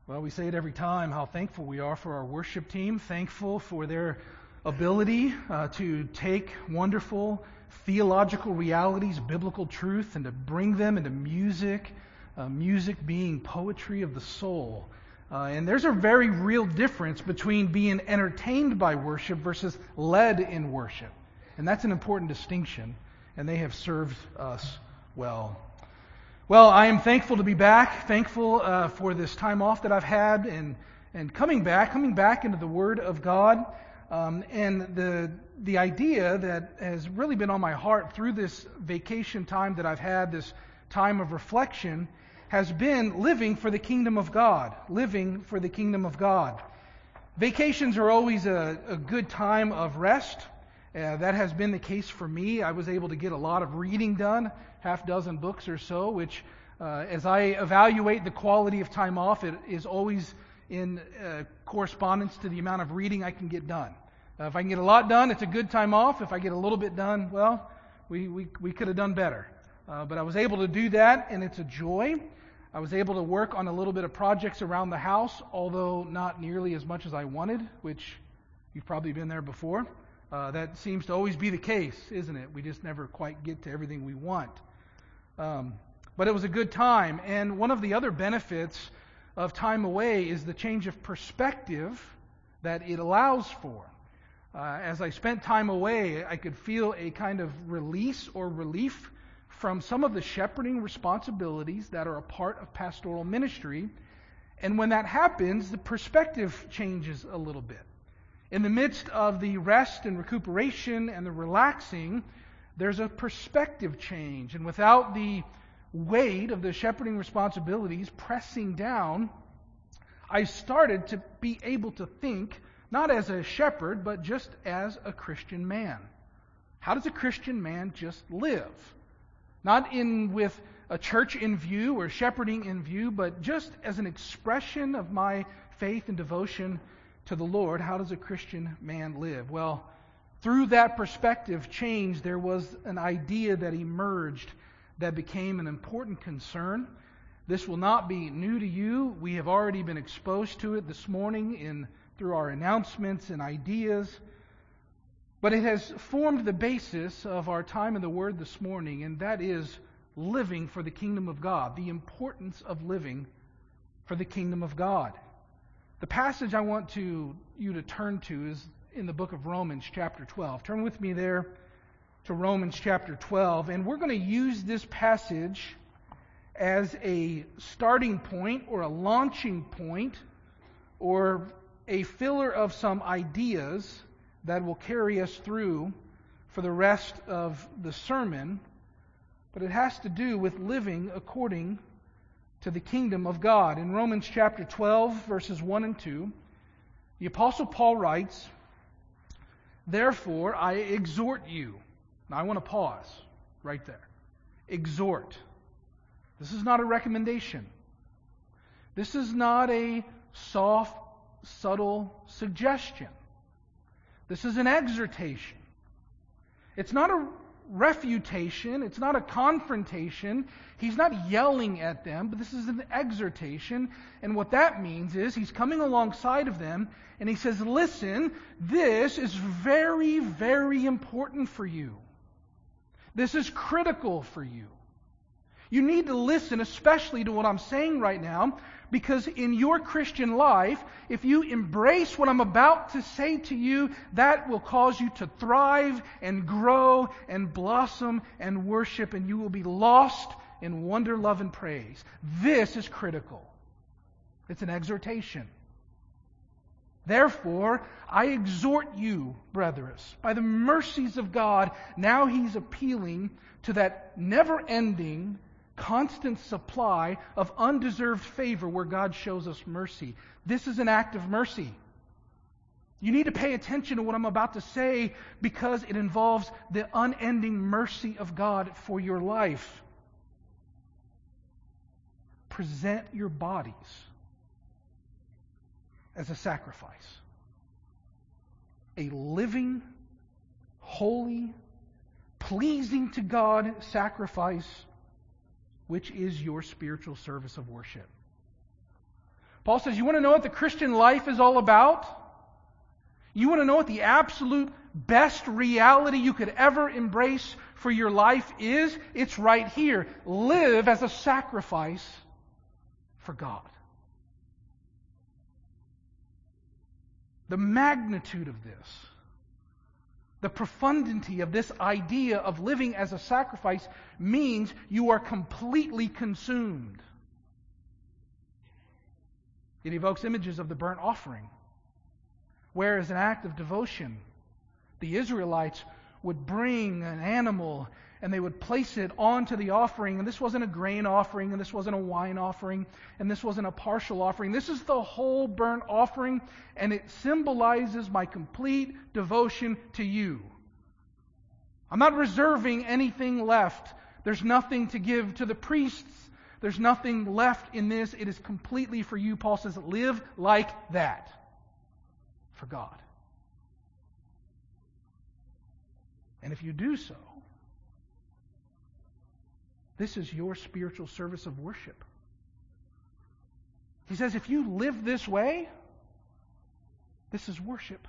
Well, we say it every time, how thankful we are for our worship team, thankful for their ability to take wonderful theological realities, biblical truth, and to bring them into music, music being poetry of the soul. And there's a very real difference between being entertained by worship versus led in worship. And that's an important distinction, and they have served us well. Well, I am thankful to be back, thankful for this time off that I've had, and coming back into the Word of God, and the idea that has really been on my heart through this vacation time that I've had, this time of reflection, has been living for the kingdom of God, living for the kingdom of God. Vacations are always a good time of rest. That has been the case for me. I was able to get a lot of reading done, half dozen books or so, which as I evaluate the quality of time off, it is always in correspondence to the amount of reading I can get done. If I can get a lot done, it's a good time off. If I get a little bit done, well, we could have done better. But I was able to do that, and it's a joy. I was able to work on a little bit of projects around the house, although not nearly as much as I wanted, which you've probably been there before. That seems to always be the case, isn't it? We just never quite get to everything we want. But it was a good time. And one of the other benefits of time away is the change of perspective that it allows for. As I spent time away, I could feel a kind of release or relief from some of the shepherding responsibilities that are a part of pastoral ministry. And when that happens, the perspective changes a little bit. In the midst of the rest and recuperation and the relaxing, there's a perspective change. And without the weight of the shepherding responsibilities pressing down, I started to be able to think, not as a shepherd, but just as a Christian man. How does a Christian man just live? Not with a church in view or shepherding in view, but just as an expression of my faith and devotion to the Lord. How does a Christian man live? Well, through that perspective change, there was an idea that emerged that became an important concern. This will not be new to you. We have already been exposed to it this morning through our announcements and ideas. But it has formed the basis of our time in the Word this morning, and that is living for the kingdom of God, the importance of living for the kingdom of God. The passage I want you to turn to is in the book of Romans chapter 12. Turn with me there to Romans chapter 12, and we're going to use this passage as a starting point or a launching point or a filler of some ideas that will carry us through for the rest of the sermon. But it has to do with living according to the kingdom of God. In Romans chapter 12, verses 1 and 2, the Apostle Paul writes, "Therefore I exhort you." Now I want to pause right there. Exhort. This is not a recommendation. This is not a soft, subtle suggestion. This is an exhortation. It's not a refutation. It's not a confrontation. He's not yelling at them, but this is an exhortation. And what that means is he's coming alongside of them and he says, listen, this is very, very important for you. This is critical for you. You need to listen especially to what I'm saying right now, because in your Christian life, if you embrace what I'm about to say to you, that will cause you to thrive and grow and blossom and worship, and you will be lost in wonder, love, and praise. This is critical. It's an exhortation. Therefore, I exhort you, brothers, by the mercies of God. Now he's appealing to that never-ending, constant supply of undeserved favor where God shows us mercy. This is an act of mercy. You need to pay attention to what I'm about to say because it involves the unending mercy of God for your life. Present your bodies as a sacrifice. A living, holy, pleasing to God sacrifice, which is your spiritual service of worship. Paul says, you want to know what the Christian life is all about? You want to know what the absolute best reality you could ever embrace for your life is? It's right here. Live as a sacrifice for God. The magnitude of this, the profundity of this idea of living as a sacrifice means you are completely consumed. It evokes images of the burnt offering, where as an act of devotion, the Israelites would bring an animal and they would place it onto the offering. And this wasn't a grain offering, and this wasn't a wine offering, and this wasn't a partial offering. This is the whole burnt offering, and it symbolizes my complete devotion to you. I'm not reserving anything left. There's nothing to give to the priests. There's nothing left in this. It is completely for you. Paul says, live like that for God. And if you do so, this is your spiritual service of worship. He says, if you live this way, this is worship.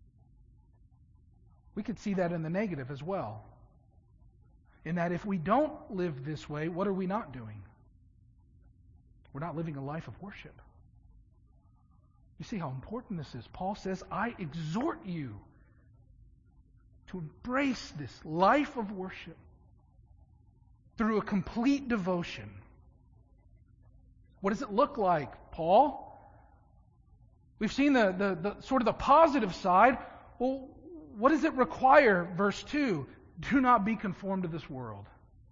We could see that in the negative as well. In that if we don't live this way, what are we not doing? We're not living a life of worship. You see how important this is. Paul says, I exhort you to embrace this life of worship through a complete devotion. What does it look like, Paul? We've seen the sort of the positive side. Well, what does it require? Verse 2, do not be conformed to this world.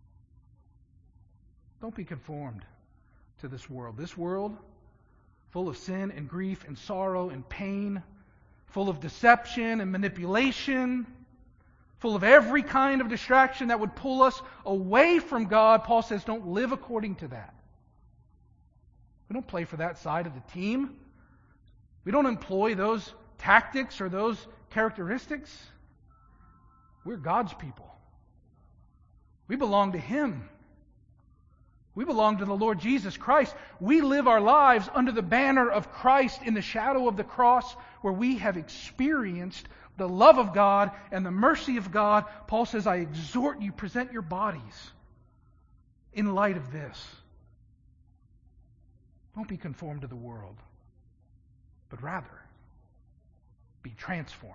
Don't be conformed to this world. This world, full of sin and grief and sorrow and pain, full of deception and manipulation, full of every kind of distraction that would pull us away from God. Paul says, don't live according to that. We don't play for that side of the team. We don't employ those tactics or those characteristics. We're God's people. We belong to Him. We belong to the Lord Jesus Christ. We live our lives under the banner of Christ in the shadow of the cross, where we have experienced the love of God and the mercy of God. Paul says, I exhort you, present your bodies in light of this. Don't be conformed to the world, but rather be transformed.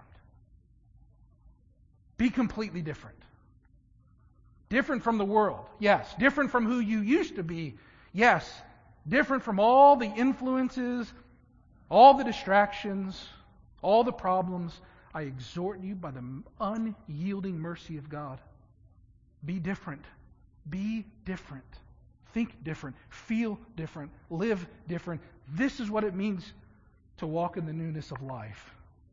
Be completely different. Different from the world, yes. Different from who you used to be, yes. Different from all the influences, all the distractions, all the problems. I exhort you by the unyielding mercy of God. Be different. Be different. Think different. Feel different. Live different. This is what it means to walk in the newness of life.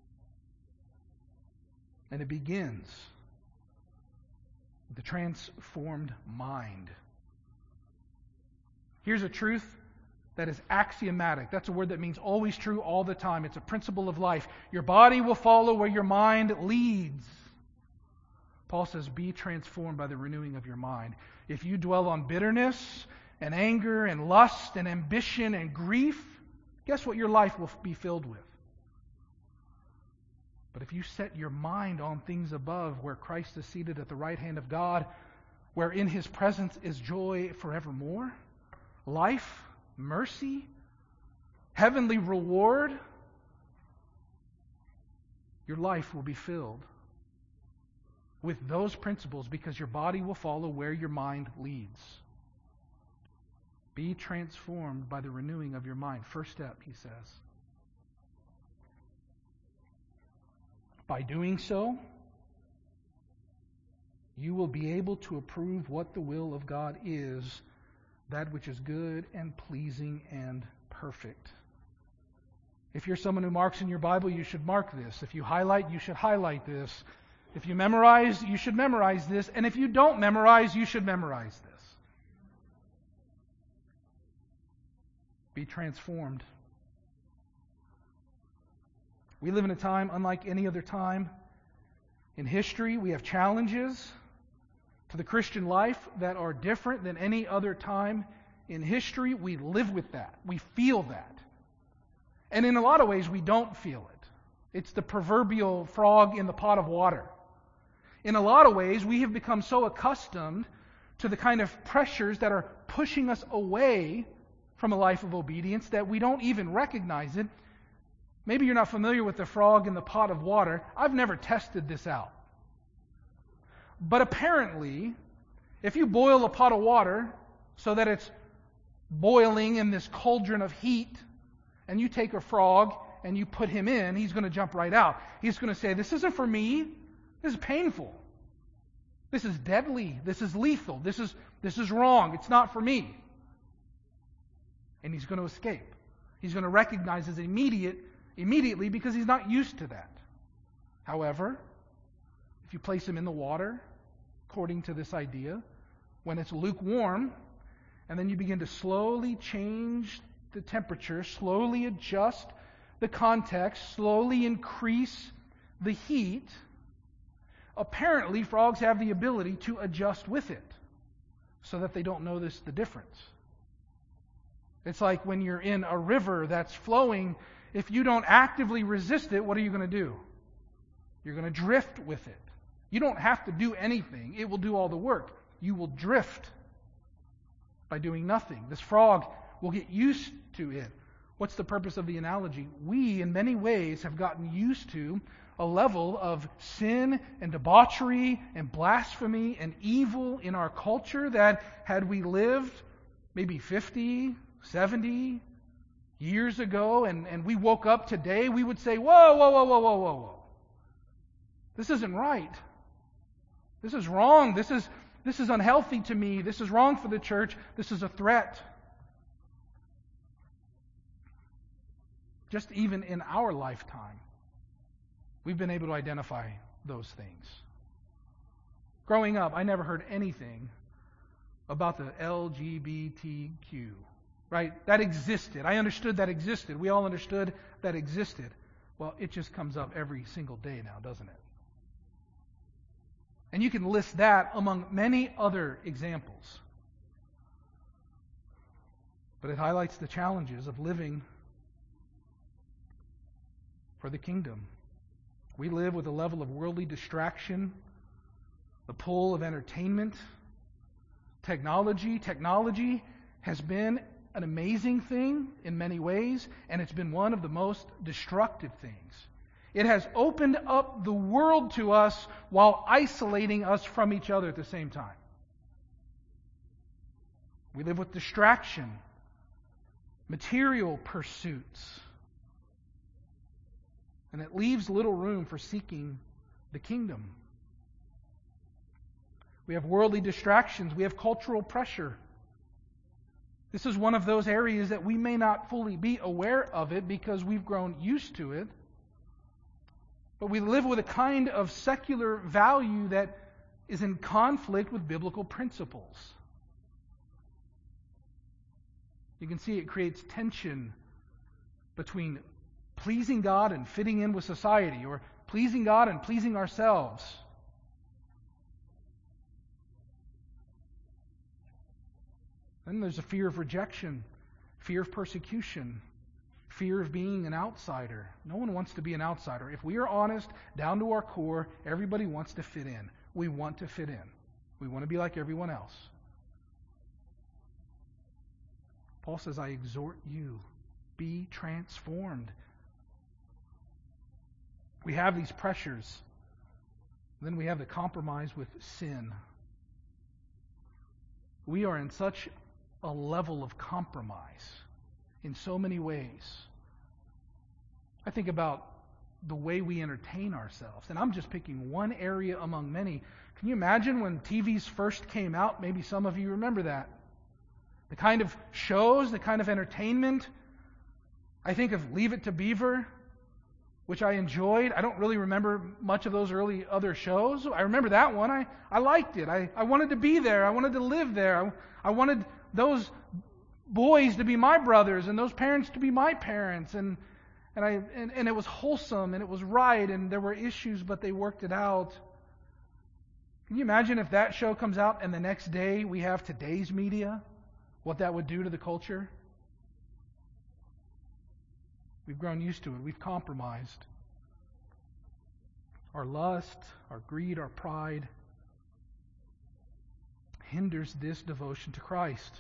And it begins with the transformed mind. Here's a truth that is axiomatic. That's a word that means always true all the time. It's a principle of life. Your body will follow where your mind leads. Paul says, be transformed by the renewing of your mind. If you dwell on bitterness and anger and lust and ambition and grief, guess what your life will be filled with? But if you set your mind on things above, where Christ is seated at the right hand of God, where in His presence is joy forevermore, life, mercy, heavenly reward, your life will be filled with those principles, because your body will follow where your mind leads. Be transformed by the renewing of your mind. First step, he says. By doing so, you will be able to approve what the will of God is, that which is good and pleasing and perfect. If you're someone who marks in your Bible, you should mark this. If you highlight, you should highlight this. If you memorize, you should memorize this. And if you don't memorize, you should memorize this. Be transformed. We live in a time unlike any other time in history. We have challenges to the Christian life that are different than any other time in history. We live with that. We feel that. And in a lot of ways, we don't feel it. It's the proverbial frog in the pot of water. In a lot of ways, we have become so accustomed to the kind of pressures that are pushing us away from a life of obedience that we don't even recognize it. Maybe you're not familiar with the frog in the pot of water. I've never tested this out. But apparently, if you boil a pot of water so that it's boiling in this cauldron of heat, and you take a frog and you put him in, he's going to jump right out. He's going to say, "This isn't for me. This is painful. This is deadly. This is lethal. This is wrong. It's not for me." And he's going to escape. He's going to recognize his immediately because he's not used to that. However, if you place him in the water, according to this idea, when it's lukewarm, and then you begin to slowly change the temperature, slowly adjust the context, slowly increase the heat, apparently frogs have the ability to adjust with it so that they don't notice the difference. It's like when you're in a river that's flowing, if you don't actively resist it, what are you going to do? You're going to drift with it. You don't have to do anything. It will do all the work. You will drift by doing nothing. This frog will get used to it. What's the purpose of the analogy? We, in many ways, have gotten used to a level of sin and debauchery and blasphemy and evil in our culture that had we lived maybe 50, 70 years ago and we woke up today, we would say, whoa, whoa, whoa, whoa, whoa, whoa, whoa. This isn't right. This is wrong. This is unhealthy to me. This is wrong for the church. This is a threat. Just even in our lifetime, we've been able to identify those things. Growing up, I never heard anything about the LGBTQ, right? That existed. I understood that existed. We all understood that existed. Well, it just comes up every single day now, doesn't it? And you can list that among many other examples. But it highlights the challenges of living for the kingdom. We live with a level of worldly distraction, the pull of entertainment, technology. Technology has been an amazing thing in many ways, and it's been one of the most destructive things. It has opened up the world to us while isolating us from each other at the same time. We live with distraction, material pursuits, and it leaves little room for seeking the kingdom. We have worldly distractions. We have cultural pressure. This is one of those areas that we may not fully be aware of it because we've grown used to it. But we live with a kind of secular value that is in conflict with biblical principles. You can see it creates tension between pleasing God and fitting in with society, or pleasing God and pleasing ourselves. Then there's a fear of rejection, fear of persecution, fear of being an outsider. No one wants to be an outsider. If we are honest, down to our core, everybody wants to fit in. We want to fit in. We want to be like everyone else. Paul says, I exhort you, be transformed. We have these pressures. Then we have the compromise with sin. We are in such a level of compromise in so many ways. I think about the way we entertain ourselves, and I'm just picking one area among many. Can you imagine when TVs first came out? Maybe some of you remember that. The kind of shows, the kind of entertainment. I think of Leave It to Beaver, which I enjoyed. I don't really remember much of those early other shows. I remember that one. I liked it. I wanted to be there. I wanted to live there. I wanted those boys to be my brothers and those parents to be my parents. And it was wholesome and it was right and there were issues, but they worked it out. Can you imagine if that show comes out and the next day we have today's media? What that would do to the culture? We've grown used to it. We've compromised. Our lust, our greed, our pride hinders this devotion to Christ.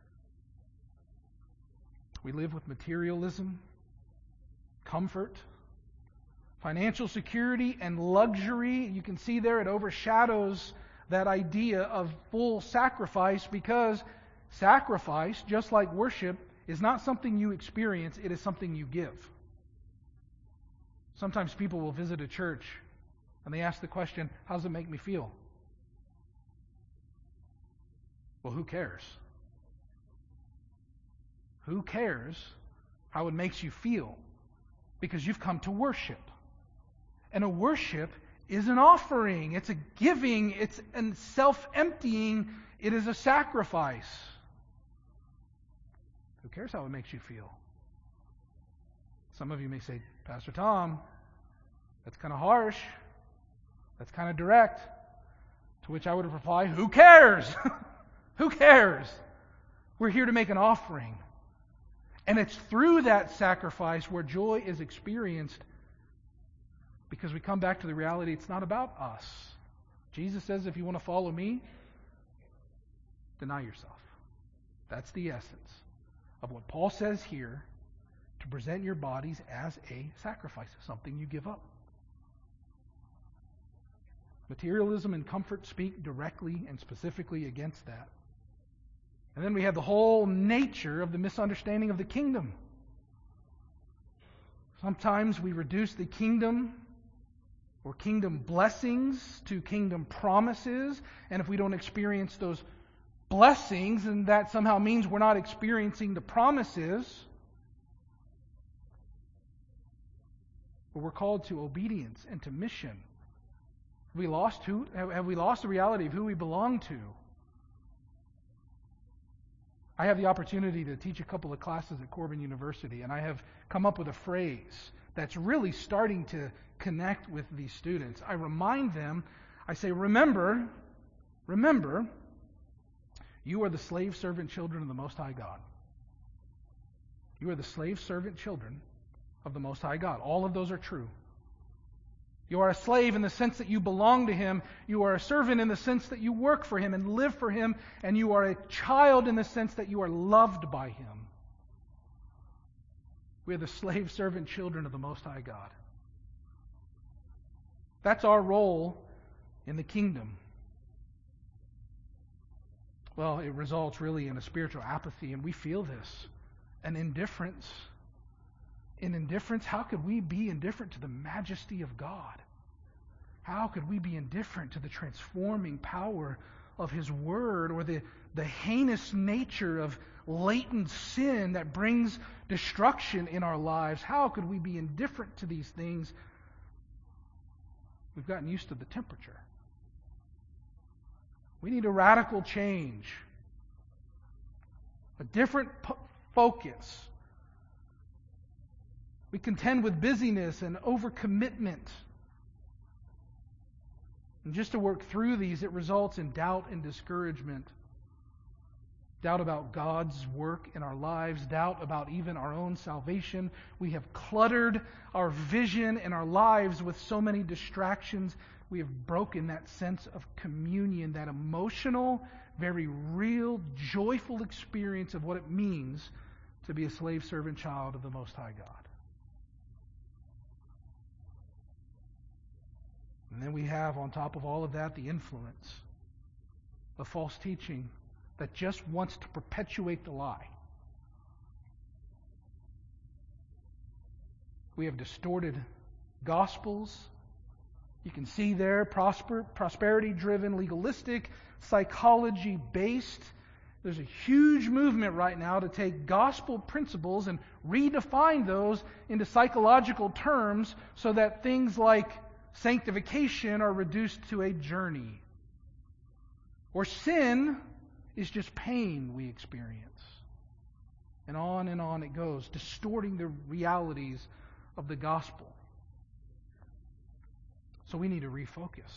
We live with materialism, comfort, financial security, and luxury. You can see there it overshadows that idea of full sacrifice, because sacrifice, just like worship, is not something you experience, it is something you give. Sometimes people will visit a church and they ask the question, how does it make me feel? Well, who cares? Who cares how it makes you feel? Because you've come to worship. And a worship is an offering. It's a giving. It's a self-emptying. It is a sacrifice. Who cares how it makes you feel? Some of you may say, Pastor Tom, that's kind of harsh. That's kind of direct. To which I would reply, who cares? Who cares? We're here to make an offering. And it's through that sacrifice where joy is experienced, because we come back to the reality it's not about us. Jesus says if you want to follow me, deny yourself. That's the essence of what Paul says here, to present your bodies as a sacrifice, something you give up. Materialism and comfort speak directly and specifically against that. And then we have the whole nature of the misunderstanding of the kingdom. Sometimes we reduce the kingdom or kingdom blessings to kingdom promises, and if we don't experience those blessings, and that somehow means we're not experiencing the promises. But we're called to obedience and to mission. Have we lost the reality of who we belong to? I have the opportunity to teach a couple of classes at Corbin University, and I have come up with a phrase that's really starting to connect with these students. I remind them, I say, remember, you are the slave servant children of the Most High God. You are the slave servant children of the Most High God. All of those are true. You are a slave in the sense that you belong to Him. You are a servant in the sense that you work for Him and live for Him. And you are a child in the sense that you are loved by Him. We are the slave servant children of the Most High God. That's our role in the kingdom. Well, it results really in a spiritual apathy, and we feel this. An indifference. In indifference, how could we be indifferent to the majesty of God? How could we be indifferent to the transforming power of His Word, or the heinous nature of latent sin that brings destruction in our lives? How could we be indifferent to these things? We've gotten used to the temperature. We need a radical change. A different focus. We contend with busyness and overcommitment. And just to work through these, it results in doubt and discouragement. Doubt about God's work in our lives. Doubt about even our own salvation. We have cluttered our vision and our lives with so many distractions. We have broken that sense of communion, that emotional, very real, joyful experience of what it means to be a slave servant child of the Most High God. And then we have, on top of all of that, the influence of false teaching that just wants to perpetuate the lie. We have distorted gospels. You can see there, prosperity-driven, legalistic, psychology-based. There's a huge movement right now to take gospel principles and redefine those into psychological terms so that things like sanctification are reduced to a journey. Or sin is just pain we experience. And on it goes, distorting the realities of the gospel. So we need to refocus.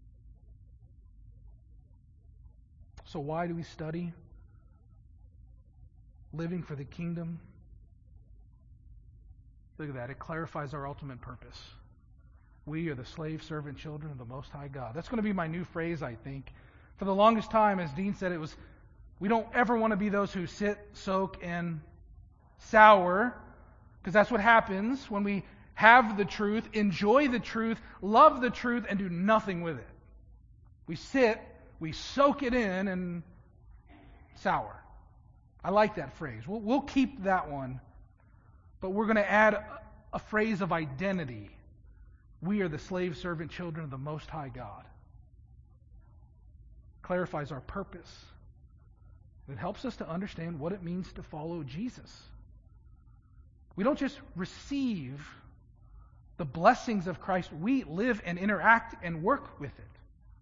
So why do we study living for the kingdom? Look at that. It clarifies our ultimate purpose. We are the slave servant children of the Most High God. That's going to be my new phrase, I think. For the longest time, as Dean said, it was, we don't ever want to be those who sit, soak, and sour, because that's what happens when we have the truth, enjoy the truth, love the truth, and do nothing with it. We sit, we soak it in, and sour. I like that phrase. We'll keep that one, but we're going to add a phrase of identity. We are the slave servant children of the Most High God. Clarifies our purpose. It helps us to understand what it means to follow Jesus. We don't just receive the blessings of Christ, we live and interact and work with it.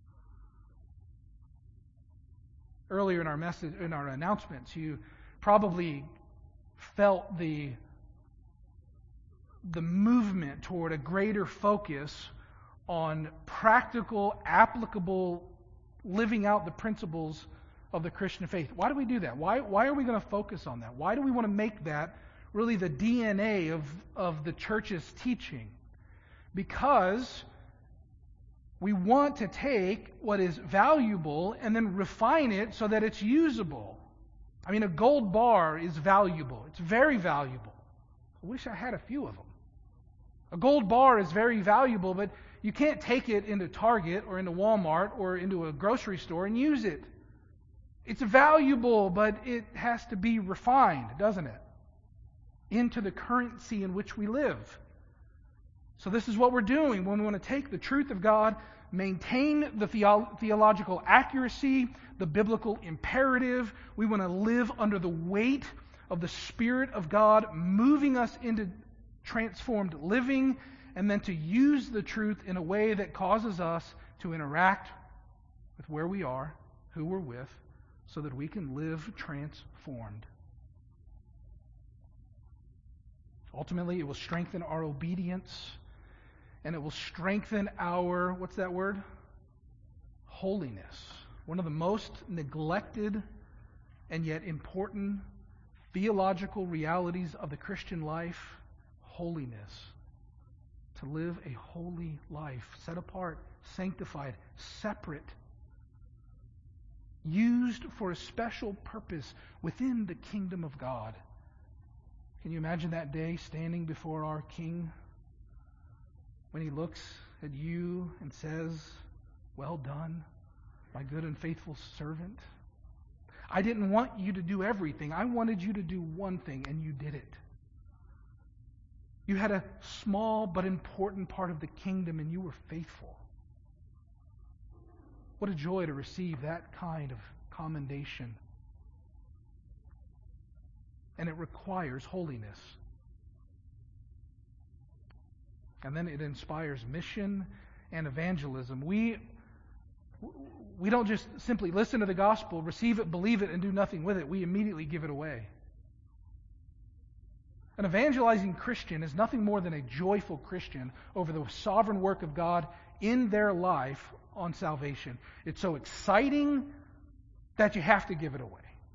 Earlier in our message, in our announcements, you probably felt the movement toward a greater focus on practical, applicable, living out the principles of the Christian faith. Why do we do that? Why are we going to focus on that? Why do we want to make that really the DNA of the church's teaching? Because we want to take what is valuable and then refine it so that it's usable. I mean, a gold bar is valuable. It's very valuable. I wish I had a few of them. A gold bar is very valuable, but you can't take it into Target or into Walmart or into a grocery store and use it. It's valuable, but it has to be refined, doesn't it? Into the currency in which we live. So this is what we're doing when we want to take the truth of God, maintain the theological accuracy, the biblical imperative. We want to live under the weight of the Spirit of God moving us into transformed living, and then to use the truth in a way that causes us to interact with where we are, who we're with, so that we can live transformed. Ultimately, it will strengthen our obedience, and it will strengthen our, what's that word? Holiness. One of the most neglected and yet important theological realities of the Christian life, holiness. To live a holy life, set apart, sanctified, separate, used for a special purpose within the kingdom of God. Can you imagine that day standing before our King when He looks at you and says, "Well done, my good and faithful servant. I didn't want you to do everything. I wanted you to do one thing, and you did it. You had a small but important part of the kingdom, and you were faithful." What a joy to receive that kind of commendation. And it requires holiness. And then it inspires mission and evangelism. We don't just simply listen to the gospel, receive it, believe it, and do nothing with it. We immediately give it away. An evangelizing Christian is nothing more than a joyful Christian over the sovereign work of God in their life on salvation. It's so exciting that you have to give it away.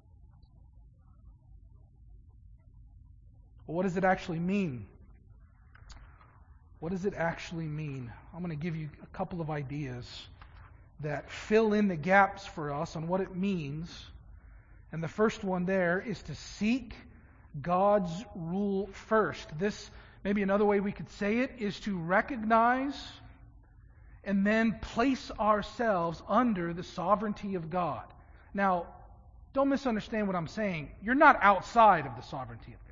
Well, what does it actually mean? What does it actually mean? I'm going to give you a couple of ideas that fill in the gaps for us on what it means. And the first one there is to seek God's rule first. This, maybe another way we could say it, is to recognize and then place ourselves under the sovereignty of God. Now, don't misunderstand what I'm saying. You're not outside of the sovereignty of God.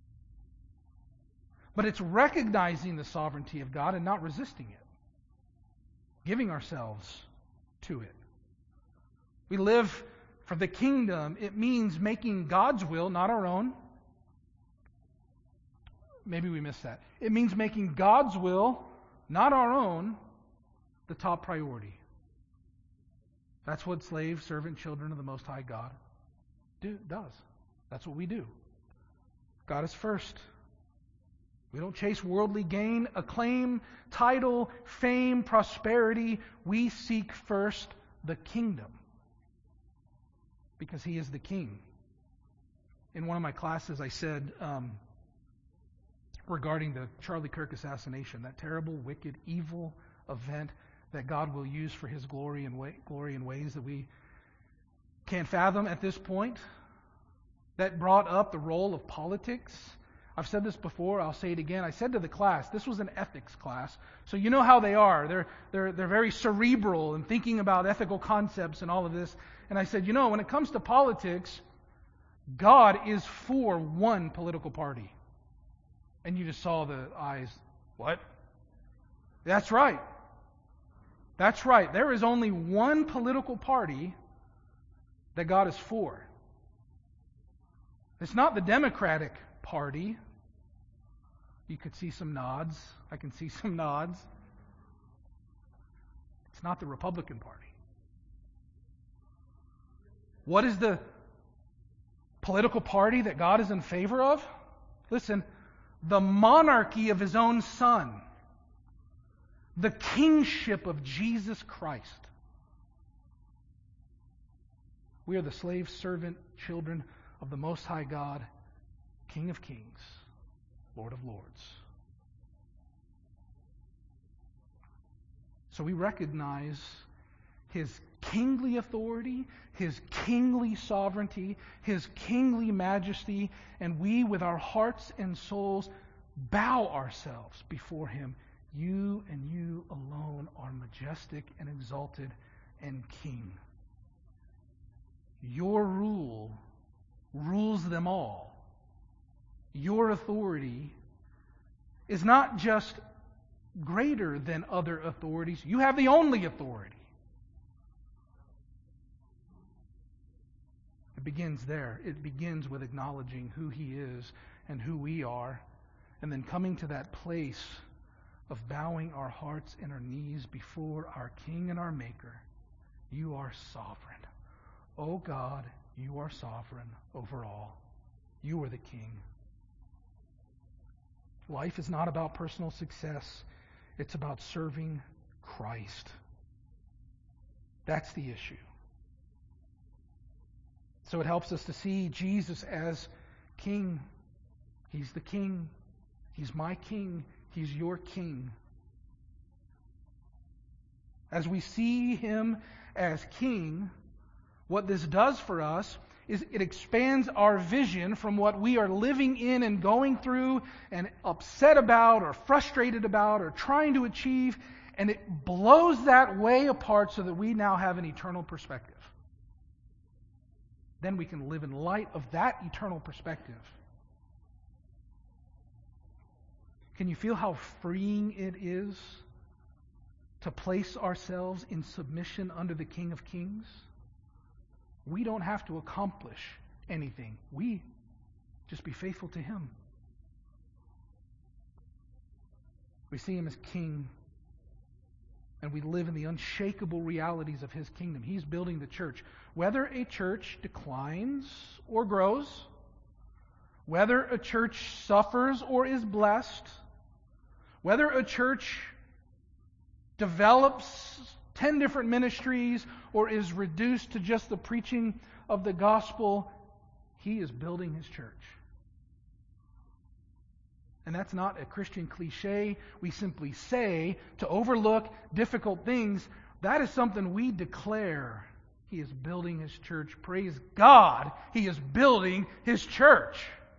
But it's recognizing the sovereignty of God and not resisting it. Giving ourselves to it. We live for the kingdom. It means making God's will, not our own. Maybe we missed that. It means making God's will, not our own, the top priority. That's what slave, servant, children of the Most High God does. That's what we do. God is first. We don't chase worldly gain, acclaim, title, fame, prosperity. We seek first the kingdom because He is the King. In one of my classes, I said, regarding the Charlie Kirk assassination, that terrible, wicked, evil event that God will use for His glory in ways that we can't fathom at this point, that brought up the role of politics. I've said this before, I'll say it again. I said to the class, this was an ethics class, so you know how they are. They're very cerebral and thinking about ethical concepts and all of this. And I said, when it comes to politics, God is for one political party. And you just saw the eyes. What? That's right. That's right. There is only one political party that God is for. It's not the Democratic Party. You could see some nods. I can see some nods. It's not the Republican Party. What is the political party that God is in favor of? Listen, the monarchy of His own Son. The kingship of Jesus Christ. We are the slave servant children of the Most High God, King of Kings, Lord of Lords. So we recognize His kingly authority, His kingly sovereignty, His kingly majesty, and we with our hearts and souls bow ourselves before Him. You and you alone are majestic and exalted and King. Your rule rules them all. Your authority is not just greater than other authorities. You have the only authority. It begins there. It begins with acknowledging who He is and who we are, and then coming to that place of bowing our hearts and our knees before our King and our Maker. You are sovereign. O God, You are sovereign over all. You are the King. Life is not about personal success. It's about serving Christ. That's the issue. So it helps us to see Jesus as King. He's the King. He's my King. He's your King. As we see Him as King, what this does for us is it expands our vision from what we are living in and going through and upset about or frustrated about or trying to achieve, and it blows that way apart so that we now have an eternal perspective. Then we can live in light of that eternal perspective. Can you feel how freeing it is to place ourselves in submission under the King of Kings? We don't have to accomplish anything. We just be faithful to Him. We see Him as King, and we live in the unshakable realities of His kingdom. He's building the church. Whether a church declines or grows, whether a church suffers or is blessed, whether a church develops 10 different ministries or is reduced to just the preaching of the gospel, He is building His church. And that's not a Christian cliche we simply say to overlook difficult things. That is something we declare. He is building His church. Praise God, He is building His church.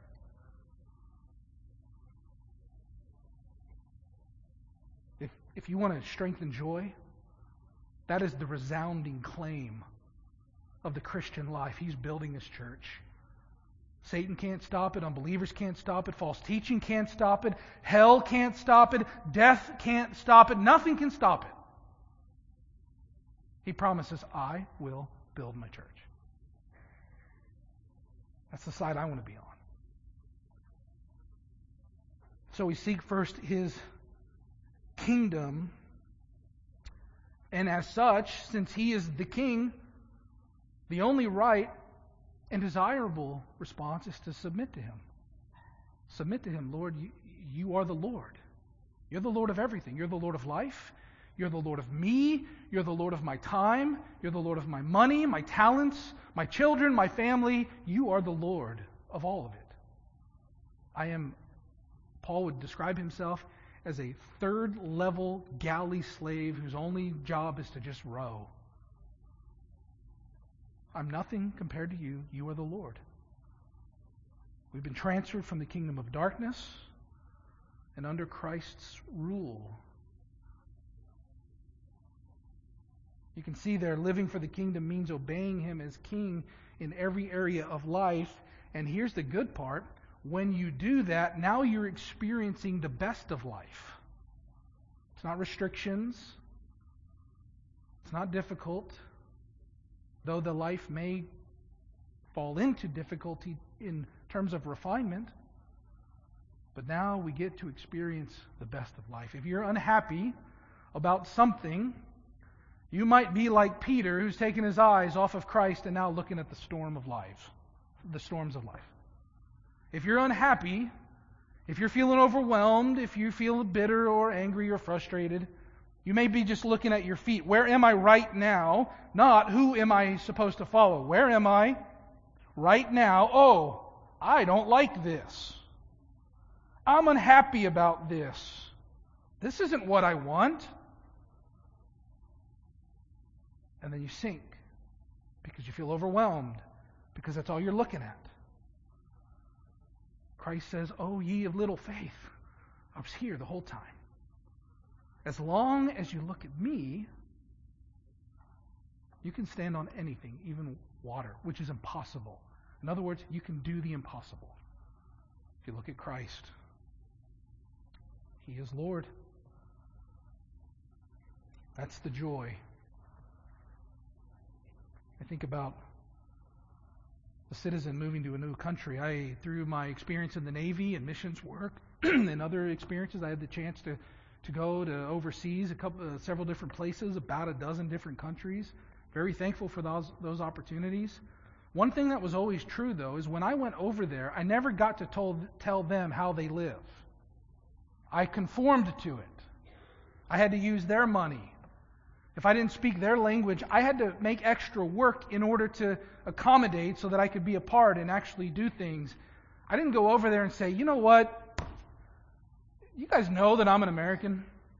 If you want to strengthen joy, that is the resounding claim of the Christian life. He's building His church. Satan can't stop it. Unbelievers can't stop it. False teaching can't stop it. Hell can't stop it. Death can't stop it. Nothing can stop it. He promises, I will build my church. That's the side I want to be on. So we seek first His kingdom, and as such, since He is the King, the only right and desirable response is to submit to Him. Submit to Him. Lord, you are the Lord. You're the Lord of everything. You're the Lord of life. You're the Lord of me. You're the Lord of my time. You're the Lord of my money, my talents, my children, my family. You are the Lord of all of it. I am Paul would describe himself as a third-level galley slave whose only job is to just row. I'm nothing compared to you. You are the Lord. We've been transferred from the kingdom of darkness and under Christ's rule. You can see there, living for the kingdom means obeying Him as King in every area of life. And here's the good part. When you do that, now you're experiencing the best of life. It's not restrictions. It's not difficult. Though the life may fall into difficulty in terms of refinement. But now we get to experience the best of life. If you're unhappy about something, you might be like Peter, who's taken his eyes off of Christ and now looking at the storms of life. If you're unhappy, if you're feeling overwhelmed, if you feel bitter or angry or frustrated, you may be just looking at your feet. Where am I right now? Not who am I supposed to follow? Where am I right now? Oh, I don't like this. I'm unhappy about this. This isn't what I want. And then you sink because you feel overwhelmed, because that's all you're looking at. Christ says, "Oh, ye of little faith." I was here the whole time. As long as you look at me, you can stand on anything, even water, which is impossible. In other words, you can do the impossible. If you look at Christ, He is Lord. That's the joy. I think about a citizen moving to a new country. Through my experience in the Navy and missions work and other experiences, I had the chance to go to overseas, several different places, about a dozen different countries. Very thankful for those opportunities. One thing that was always true, though, is when I went over there, I never got to tell them how they live. I conformed to it. I had to use their money. If I didn't speak their language, I had to make extra work in order to accommodate so that I could be a part and actually do things. I didn't go over there and say, "You know what? You guys know that I'm an American.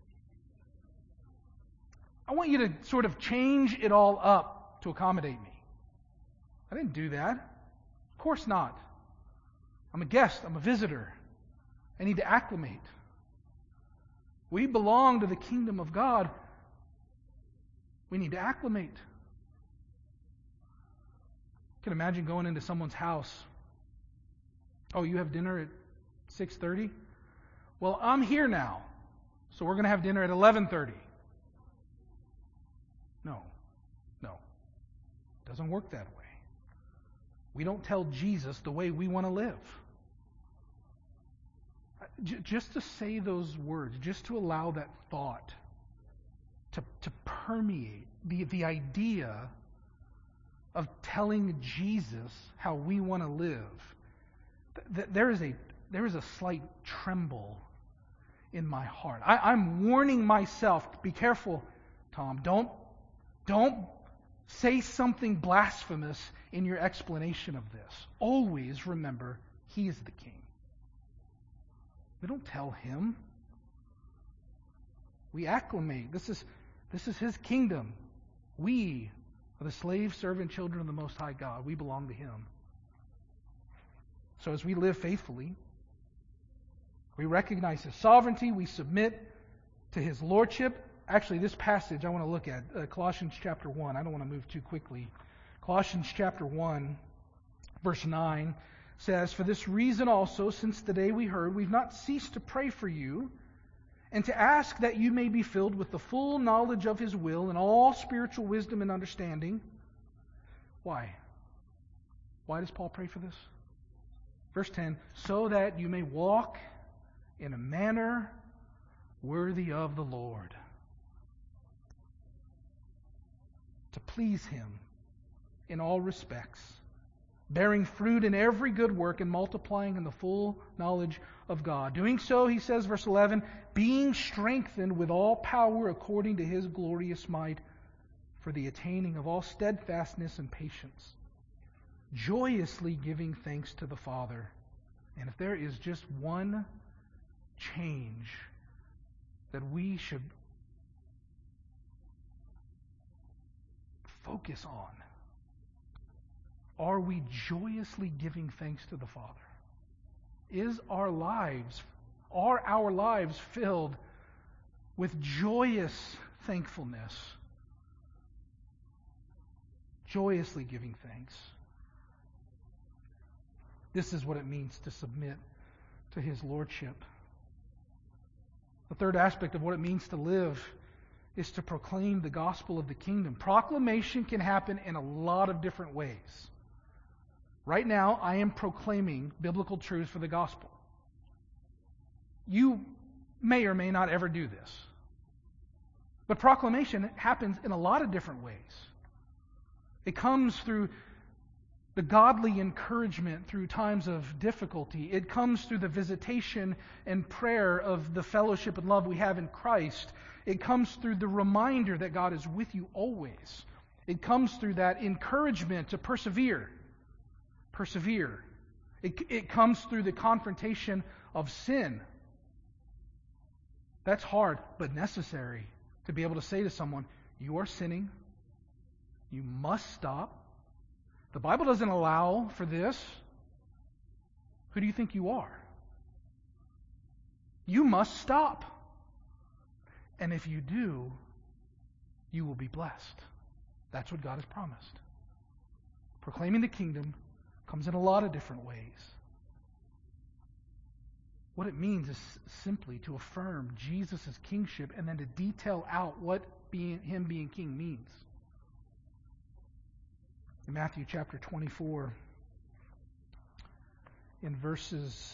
I want you to sort of change it all up to accommodate me." I didn't do that. Of course not. I'm a guest. I'm a visitor. I need to acclimate. We belong to the kingdom of God. We need to acclimate. I can imagine going into someone's house. "Oh, you have dinner at 6:30? Well, I'm here now, so we're going to have dinner at 11:30. No. It doesn't work that way. We don't tell Jesus the way we want to live. Just to say those words, just to allow that thought to permeate the idea of telling Jesus how we want to live, there is a slight tremble in my heart. I'm warning myself, be careful, Tom. Don't say something blasphemous in your explanation of this. Always remember, He is the King. We don't tell Him. We acclimate. This is His kingdom. We are the slave, servant, children of the Most High God. We belong to Him. So as we live faithfully, we recognize His sovereignty. We submit to His lordship. Actually, this passage I want to look at, Colossians chapter 1. I don't want to move too quickly. Colossians chapter 1, verse 9 says, "For this reason also, since the day we heard, we've not ceased to pray for you, and to ask that you may be filled with the full knowledge of His will and all spiritual wisdom and understanding." Why? Why does Paul pray for this? Verse 10, "So that you may walk in a manner worthy of the Lord." To please Him in all respects, bearing fruit in every good work and multiplying in the full knowledge of God. Doing so, he says, verse 11, being strengthened with all power according to His glorious might for the attaining of all steadfastness and patience, joyously giving thanks to the Father. And if there is just one change that we should focus on. Are we joyously giving thanks to the Father? Are our lives filled with joyous thankfulness? Joyously giving thanks. This is what it means to submit to His Lordship. The third aspect of what it means to live is to proclaim the gospel of the kingdom. Proclamation can happen in a lot of different ways. Right now, I am proclaiming biblical truths for the gospel. You may or may not ever do this. But proclamation happens in a lot of different ways. It comes through the godly encouragement through times of difficulty. It comes through the visitation and prayer of the fellowship and love we have in Christ. It comes through the reminder that God is with you always. It comes through that encouragement to persevere. Persevere. It comes through the confrontation of sin. That's hard, but necessary to be able to say to someone, you are sinning. You must stop. The Bible doesn't allow for this. Who do you think you are? You must stop. And if you do, you will be blessed. That's what God has promised. Proclaiming the kingdom comes in a lot of different ways. What it means is simply to affirm Jesus' kingship and then to detail out what Him being king means. In Matthew chapter 24, in verses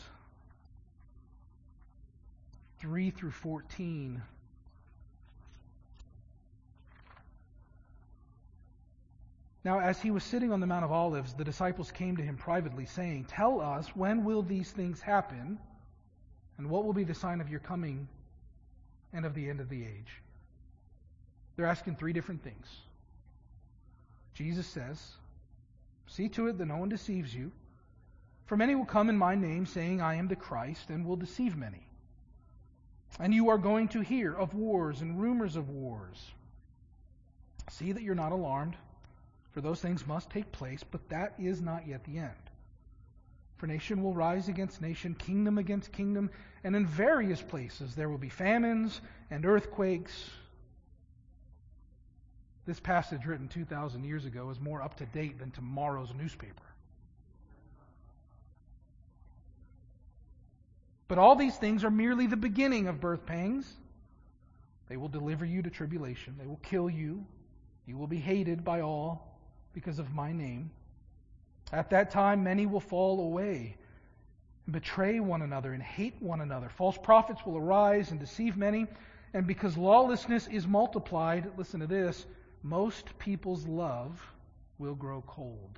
3 through 14, now as He was sitting on the Mount of Olives, the disciples came to Him privately, saying, "Tell us, when will these things happen? And what will be the sign of your coming and of the end of the age?" They're asking three different things. Jesus says, "See to it that no one deceives you. For many will come in my name, saying, I am the Christ, and will deceive many. And you are going to hear of wars and rumors of wars. See that you're not alarmed, for those things must take place, but that is not yet the end. For nation will rise against nation, kingdom against kingdom, and in various places there will be famines and earthquakes." This passage written 2,000 years ago is more up to date than tomorrow's newspaper. But all these things are merely the beginning of birth pangs. They will deliver you to tribulation. They will kill you. You will be hated by all because of my name. At that time, many will fall away and betray one another and hate one another. False prophets will arise and deceive many. And because lawlessness is multiplied, listen to this, most people's love will grow cold.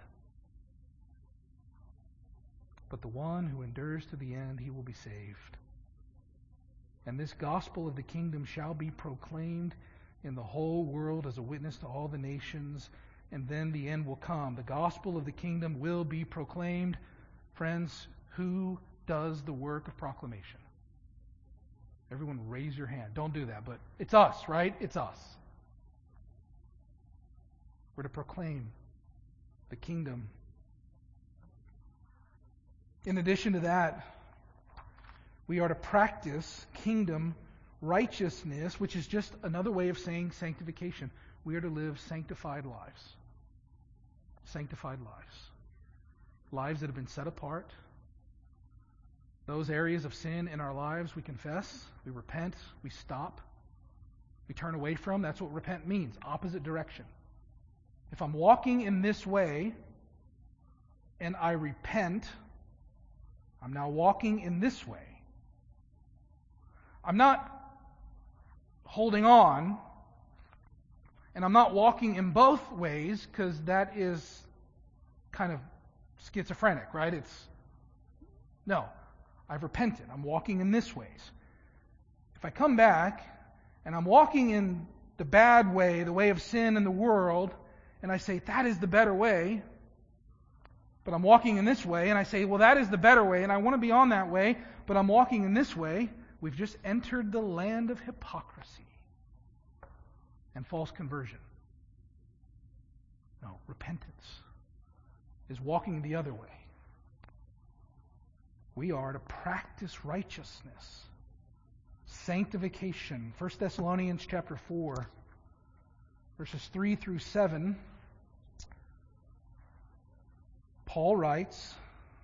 But the one who endures to the end, he will be saved. And this gospel of the kingdom shall be proclaimed in the whole world as a witness to all the nations, and then the end will come. The gospel of the kingdom will be proclaimed. Friends, who does the work of proclamation? Everyone raise your hand. Don't do that, but it's us, right? It's us. We're to proclaim the kingdom. In addition to that, we are to practice kingdom righteousness, which is just another way of saying sanctification. We are to live sanctified lives. Sanctified lives. Lives that have been set apart. Those areas of sin in our lives we confess, we repent, we stop, we turn away from. That's what repent means, opposite direction. If I'm walking in this way and I repent, I'm now walking in this way. I'm not holding on, and I'm not walking in both ways, because that is kind of schizophrenic, right? No, I've repented. I'm walking in this ways. If I come back and I'm walking in the bad way, the way of sin in the world, and I say, that is the better way, but I'm walking in this way, and I say, well, that is the better way, and I want to be on that way, but I'm walking in this way, We've just entered the land of hypocrisy and false conversion. No, repentance is walking the other way. We are to practice righteousness, sanctification. 1 Thessalonians chapter 4, verses 3 through 7. Paul writes,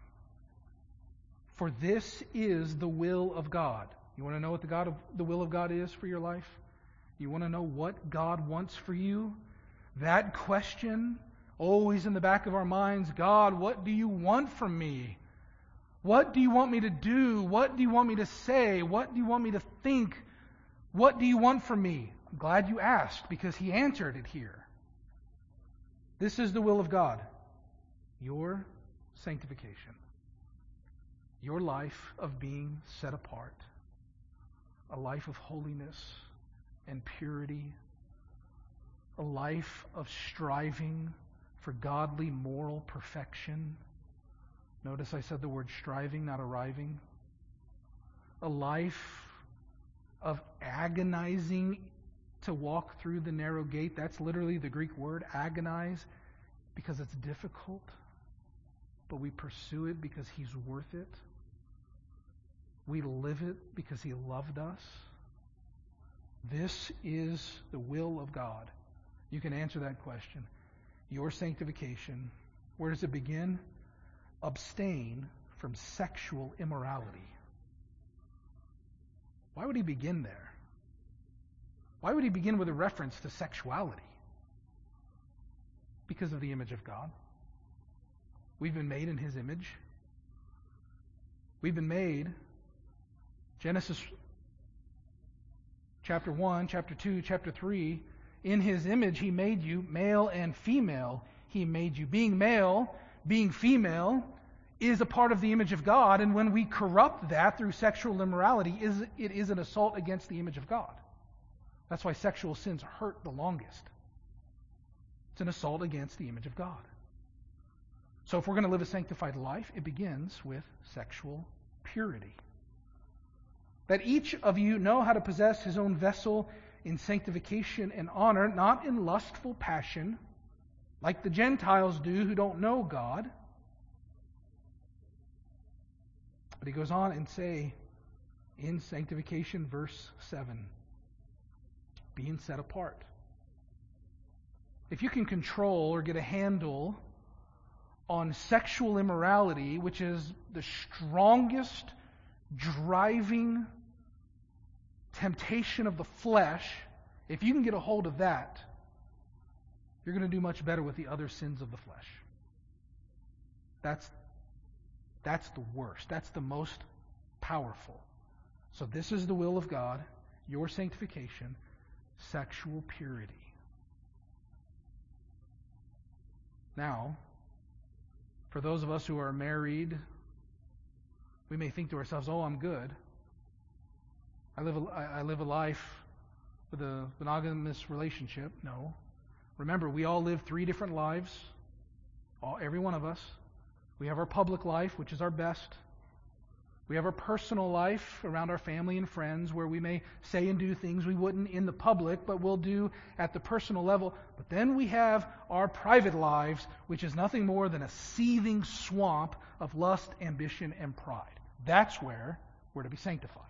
"For this is the will of God." You want to know what the will of God is for your life? You want to know what God wants for you? That question, always in the back of our minds, God, what do you want from me? What do you want me to do? What do you want me to say? What do you want me to think? What do you want from me? I'm glad you asked, because He answered it here. This is the will of God. Your sanctification. Your life of being set apart. A life of holiness and purity. A life of striving for godly moral perfection. Notice I said the word striving, not arriving. A life of agonizing to walk through the narrow gate. That's literally the Greek word, agonize, because it's difficult. But we pursue it because He's worth it. We live it because He loved us. This is the will of God. You can answer that question. Your sanctification. Where does it begin? Abstain from sexual immorality. Why would He begin there? Why would He begin with a reference to sexuality? Because of the image of God. We've been made in His image. We've been made, Genesis chapter 1, chapter 2, chapter 3, in His image He made you, male and female. He made you. Being male, being female, is a part of the image of God, and when we corrupt that through sexual immorality, it is an assault against the image of God. That's why sexual sins hurt the longest. It's an assault against the image of God. So if we're going to live a sanctified life, it begins with sexual purity. That each of you know how to possess his own vessel in sanctification and honor, not in lustful passion, like the Gentiles do who don't know God. But he goes on and say, in sanctification, verse 7, being set apart. If you can control or get a handle on sexual immorality, which is the strongest driving temptation of the flesh, if you can get a hold of that, you're going to do much better with the other sins of the flesh. That's the worst. That's the most powerful. So this is the will of God, your sanctification, sexual purity. Now, for those of us who are married, we may think to ourselves, oh, I'm good. I live a life with a monogamous relationship. No. Remember, we all live 3 different lives, every one of us. We have our public life, which is our best. We have our personal life around our family and friends, where we may say and do things we wouldn't in the public, but we'll do at the personal level. But then we have our private lives, which is nothing more than a seething swamp of lust, ambition, and pride. That's where we're to be sanctified.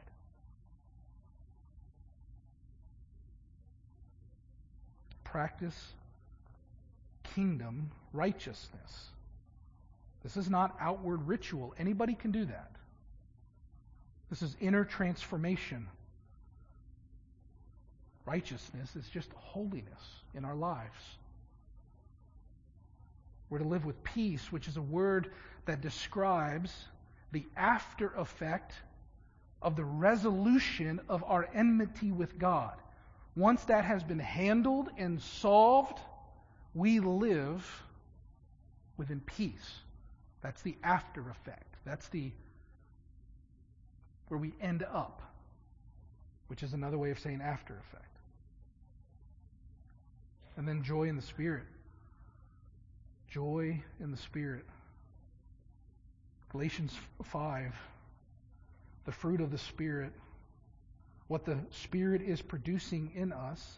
Practice kingdom righteousness. This is not outward ritual. Anybody can do that. This is inner transformation. Righteousness is just holiness in our lives. We're to live with peace, which is a word that describes the after effect of the resolution of our enmity with God. Once that has been handled and solved, we live within peace. That's the after effect. That's where we end up, which is another way of saying after effect. And then joy in the Spirit. Joy in the Spirit. Galatians 5, the fruit of the Spirit what the Spirit is producing in us.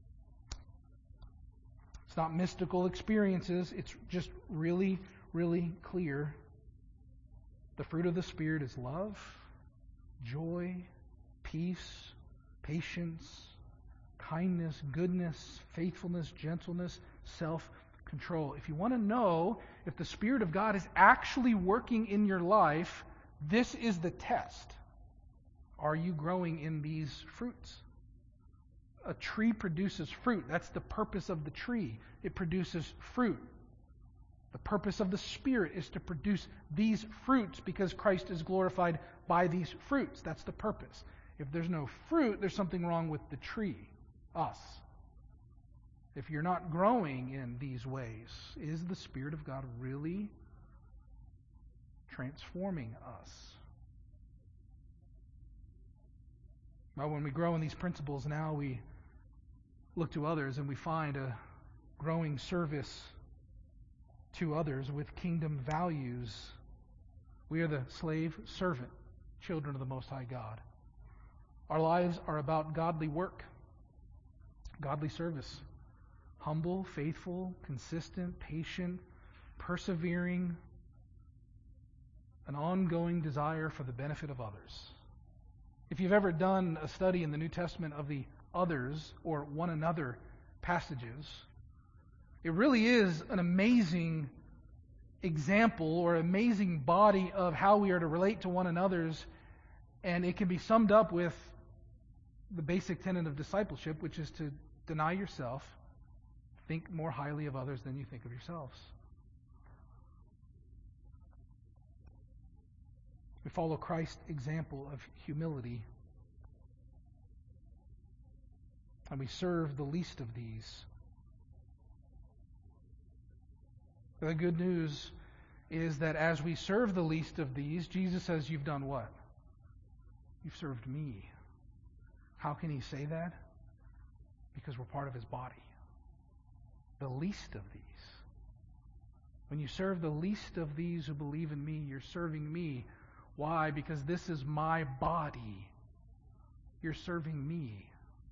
It's not mystical experiences. It's just really, really clear. The fruit of the Spirit is love, joy, peace, patience, kindness, goodness, faithfulness, gentleness, self-control. If you want to know if the Spirit of God is actually working in your life, this is the test. Are you growing in these fruits? A tree produces fruit. That's the purpose of the tree. It produces fruit. The purpose of the Spirit is to produce these fruits because Christ is glorified by these fruits. That's the purpose. If there's no fruit, there's something wrong with the tree, us. If you're not growing in these ways, is the Spirit of God really transforming us? Well, when we grow in these principles, now we look to others and we find a growing service to others with kingdom values. We are the slave servant, children of the Most High God. Our lives are about godly work, godly service. Humble, faithful, consistent, patient, persevering, an ongoing desire for the benefit of others. If you've ever done a study in the New Testament of the others or one another passages, it really is an amazing example or amazing body of how we are to relate to one another's, and it can be summed up with the basic tenet of discipleship, which is to deny yourself, think more highly of others than you think of yourselves. We follow Christ's example of humility, and we serve the least of these. The good news is that as we serve the least of these, Jesus says, you've done what? You've served me. How can he say that? Because we're part of his body. The least of these. When you serve the least of these who believe in me, you're serving me. Why? Because this is my body. You're serving me.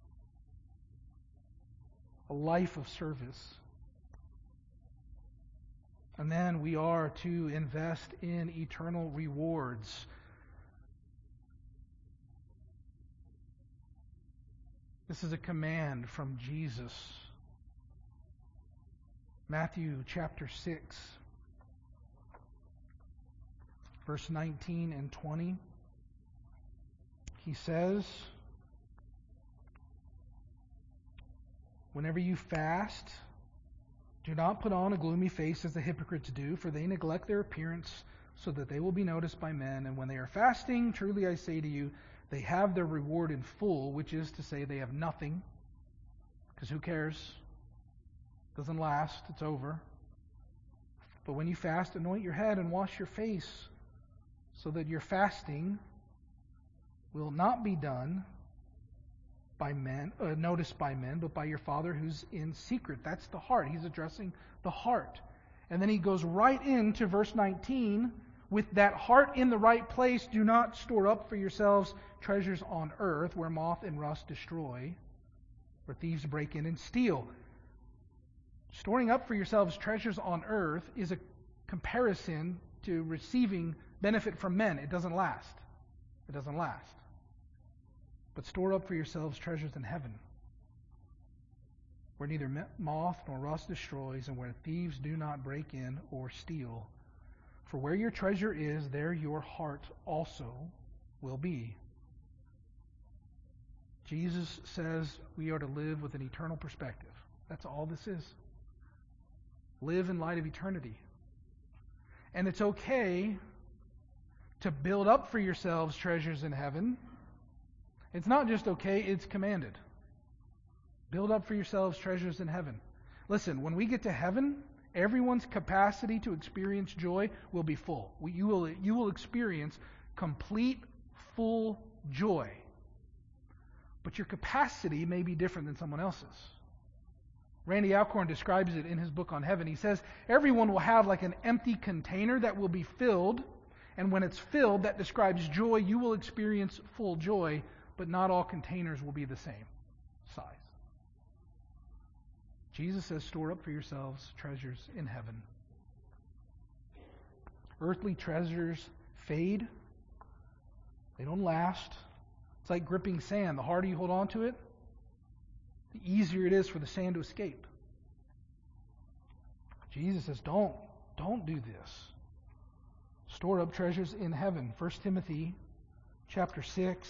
A life of service. And then we are to invest in eternal rewards. This is a command from Jesus. Matthew chapter 6, verse 19 and 20. He says, whenever you fast, do not put on a gloomy face as the hypocrites do, for they neglect their appearance so that they will be noticed by men. And when they are fasting, truly I say to you, they have their reward in full, which is to say they have nothing. Because who cares? It doesn't last. It's over. But when you fast, anoint your head and wash your face, so that your fasting will not be done by men, noticed by men, but by your Father who's in secret. That's the heart. He's addressing the heart. And then he goes right into verse 19. With that heart in the right place, do not store up for yourselves treasures on earth, where moth and rust destroy, where thieves break in and steal. Storing up for yourselves treasures on earth is a comparison to receiving benefit from men. It doesn't last. It doesn't last. But store up for yourselves treasures in heaven, where neither moth nor rust destroys, and where thieves do not break in or steal. For where your treasure is, there your heart also will be. Jesus says we are to live with an eternal perspective. That's all this is. Live in light of eternity. And it's okay to build up for yourselves treasures in heaven. It's not just okay, it's commanded. Build up for yourselves treasures in heaven. Listen, when we get to heaven, everyone's capacity to experience joy will be full. You will experience complete, full joy. But your capacity may be different than someone else's. Randy Alcorn describes it in his book on heaven. He says, everyone will have like an empty container that will be filled, and when it's filled, that describes joy. You will experience full joy. but not all containers will be the same size. Jesus says, store up for yourselves treasures in heaven. Earthly treasures fade. They don't last. It's like gripping sand. The harder you hold on to it, the easier it is for the sand to escape. Jesus says, don't do this. Store up treasures in heaven. 1 Timothy chapter 6.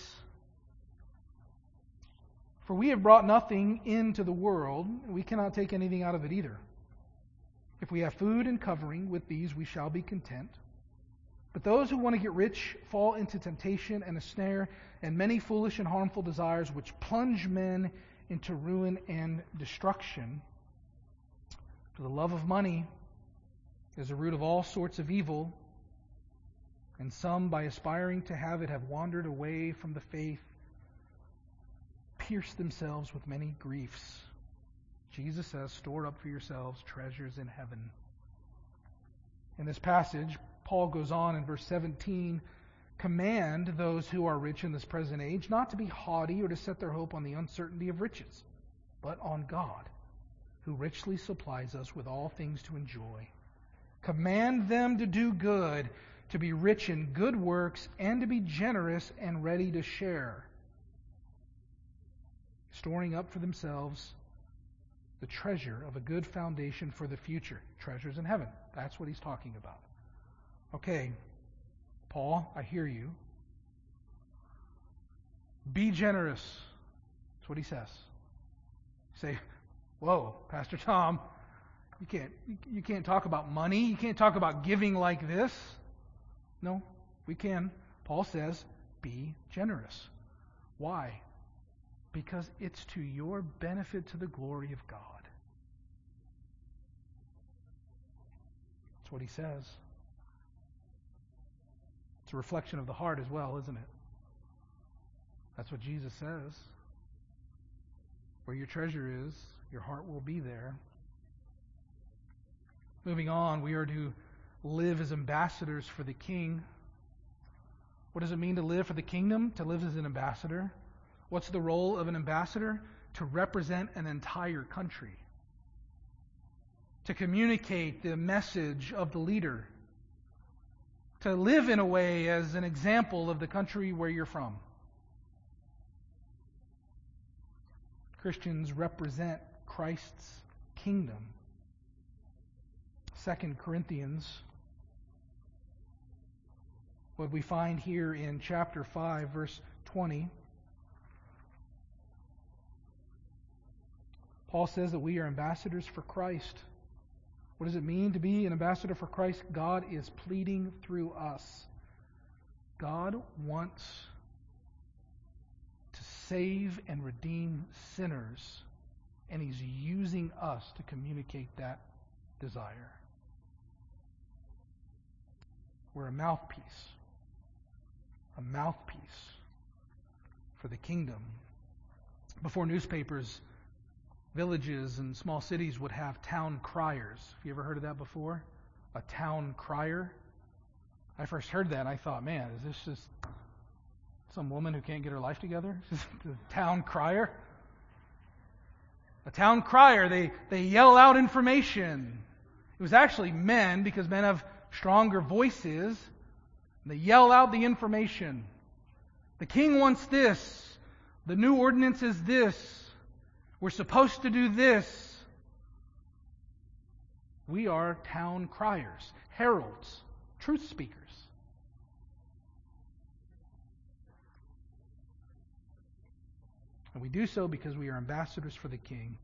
For we have brought nothing into the world, and we cannot take anything out of it either. If we have food and covering, with these we shall be content. But those who want to get rich fall into temptation and a snare, and many foolish and harmful desires which plunge men into ruin and destruction. For the love of money is the root of all sorts of evil, and some, by aspiring to have it, have wandered away from the faith, pierced themselves with many griefs. Jesus says, store up for yourselves treasures in heaven. In this passage, Paul goes on in verse 17, command those who are rich in this present age not to be haughty or to set their hope on the uncertainty of riches, but on God, who richly supplies us with all things to enjoy. Command them to do good, to be rich in good works, and to be generous and ready to share, storing up for themselves the treasure of a good foundation for the future. Treasures in heaven. That's what he's talking about. Okay, Paul, I hear you. Be generous. That's what he says. You say, whoa, Pastor Tom, you can't talk about money. You can't talk about giving like this. No, we can. Paul says, be generous. Why? Because it's to your benefit, to the glory of God. That's what he says. It's a reflection of the heart as well, isn't it? That's what Jesus says. Where your treasure is, your heart will be there. Moving on, we are to live as ambassadors for the King. What does it mean to live for the kingdom? To live as an ambassador? What's the role of an ambassador? To represent an entire country. To communicate the message of the leader. To live in a way as an example of the country where you're from. Christians represent Christ's kingdom. 2 Corinthians, what we find here in chapter 5, verse 20, Paul says that we are ambassadors for Christ. What does it mean to be an ambassador for Christ? God is pleading through us. God wants to save and redeem sinners, and He's using us to communicate that desire. We're a mouthpiece for the kingdom. Before newspapers, villages and small cities would have town criers. Have you ever heard of that before? A town crier? I first heard that and I thought, man, is this just some woman who can't get her life together? The town crier? A town crier, they yell out information. It was actually men, because men have stronger voices. And they yell out the information. The king wants this. The new ordinance is this. We're supposed to do this. We are town criers, heralds, truth speakers. And we do so because we are ambassadors for the King.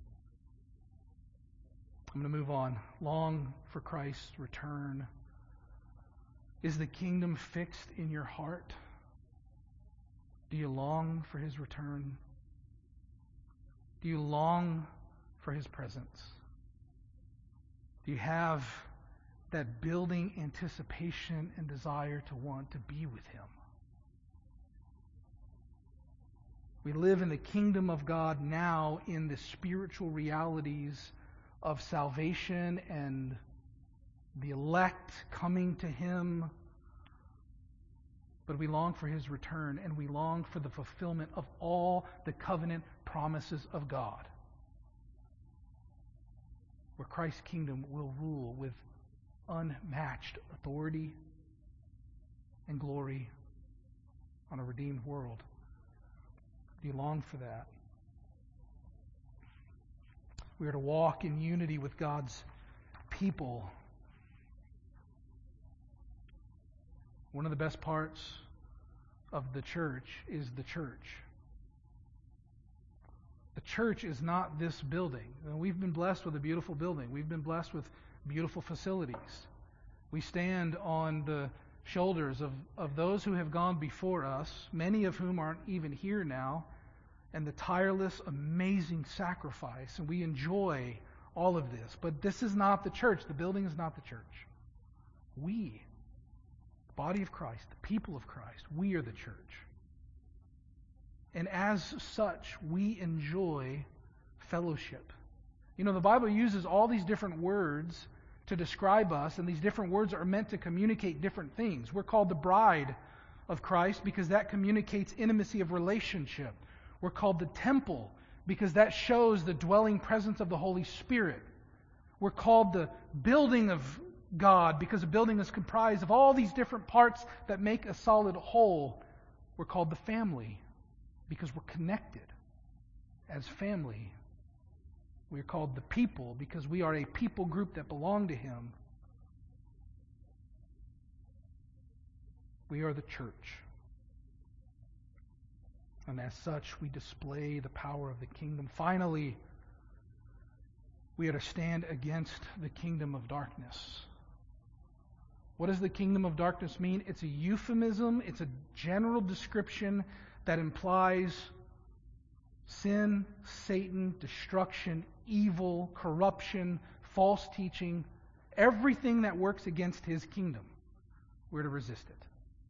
I'm going to move on. Long for Christ's return. Is the kingdom fixed in your heart? Do you long for His return? Do you long for His presence? Do you have that building anticipation and desire to want to be with Him? We live in the kingdom of God now in the spiritual realities of salvation and the elect coming to Him. but we long for His return, and we long for the fulfillment of all the covenant promises of God, where Christ's kingdom will rule with unmatched authority and glory on a redeemed world. Do you long for that? We are to walk in unity with God's people. One of the best parts of the church is the church. The church is not this building. We've been blessed with a beautiful building. We've been blessed with beautiful facilities. We stand on the shoulders of those who have gone before us, many of whom aren't even here now, and the tireless, amazing sacrifice. And we enjoy all of this. But this is not the church. The building is not the church. We, the body of Christ, the people of Christ, we are the church. And as such, we enjoy fellowship. You know, the Bible uses all these different words to describe us, and these different words are meant to communicate different things. We're called the bride of Christ because that communicates intimacy of relationship. We're called the temple because that shows the dwelling presence of the Holy Spirit. We're called the building of God because a building is comprised of all these different parts that make a solid whole. We're called the family because we're connected as family. We're called the people because we are a people group that belong to Him. We are the church. And as such, we display the power of the kingdom. Finally, we are to stand against the kingdom of darkness. What does the kingdom of darkness mean? It's a euphemism. It's a general description that implies sin, Satan, destruction, evil, corruption, false teaching, everything that works against His kingdom. We're to resist it.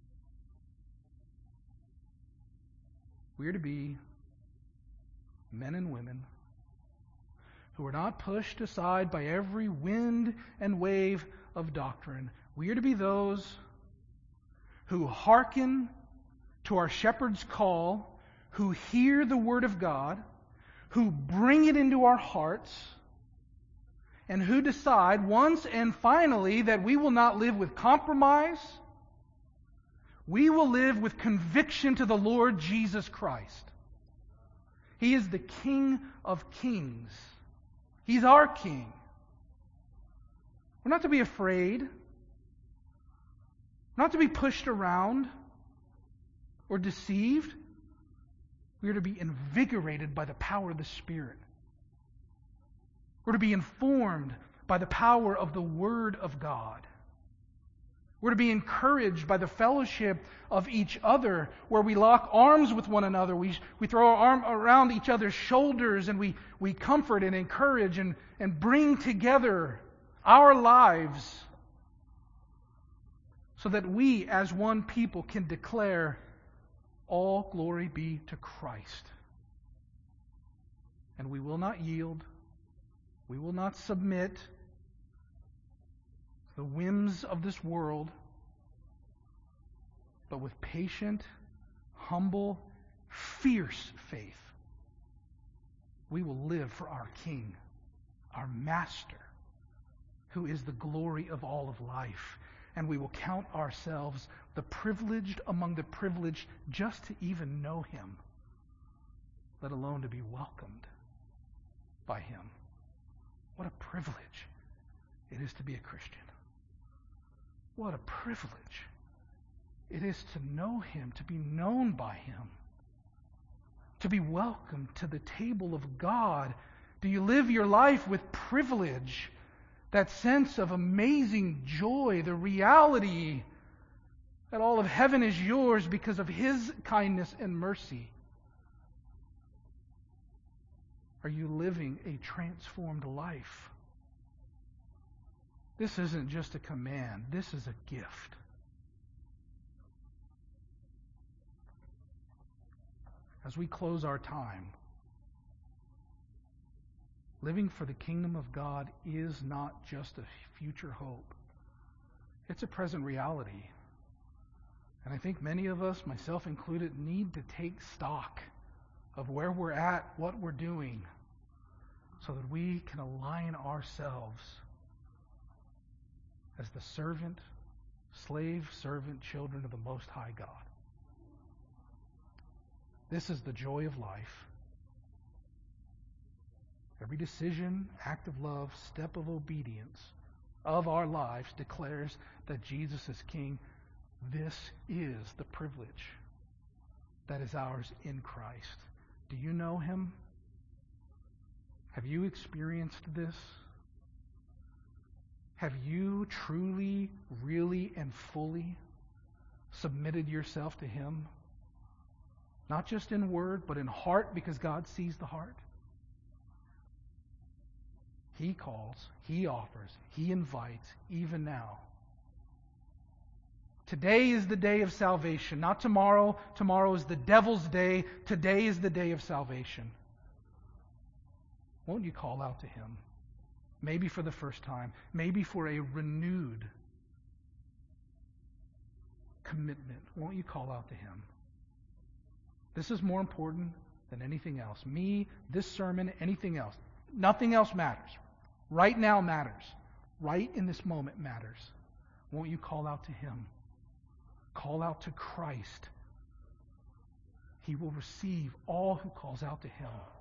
We are to be men and women who are not pushed aside by every wind and wave of doctrine. We are to be those who hearken to our shepherd's call, who hear the word of God, who bring it into our hearts, and who decide once and finally that we will not live with compromise. We will live with conviction to the Lord Jesus Christ. He is the King of kings. He's our King. We're not to be afraid. We're not to be pushed around or deceived. We are to be invigorated by the power of the Spirit. We're to be informed by the power of the Word of God. We're to be encouraged by the fellowship of each other, where we lock arms with one another. We throw our arm around each other's shoulders, and we comfort and encourage and bring together our lives so that we as one people can declare, all glory be to Christ. And we will not yield. We will not submit to the whims of this world, but with patient, humble, fierce faith, we will live for our King, our Master, who is the glory of all of life. And we will count ourselves the privileged among the privileged just to even know Him, let alone to be welcomed by Him. What a privilege it is to be a Christian. What a privilege it is to know Him, to be known by Him, to be welcomed to the table of God. Do you live your life with privilege, that sense of amazing joy, the reality that all of heaven is yours because of His kindness and mercy? Are you living a transformed life? This isn't just a command. This is a gift. As we close our time, living for the kingdom of God is not just a future hope. It's a present reality. And I think many of us, myself included, need to take stock of where we're at, what we're doing, so that we can align ourselves as the slave servant children of the Most High God. This is the joy of life. Every decision, act of love, step of obedience of our lives declares that Jesus is King. This is the privilege that is ours in Christ. Do you know Him? Have you experienced this? Have you truly, really, and fully submitted yourself to Him? Not just in word, but in heart, because God sees the heart. He calls, He offers, He invites, even now. Today is the day of salvation, not tomorrow. Tomorrow is the devil's day. Today is the day of salvation. Won't you call out to Him? Maybe for the first time, maybe for a renewed commitment. Won't you call out to Him? This is more important than anything else. Me, this sermon, anything else. Nothing else matters. Right now matters. Right in this moment matters. Won't you call out to Him? Call out to Christ. He will receive all who calls out to Him.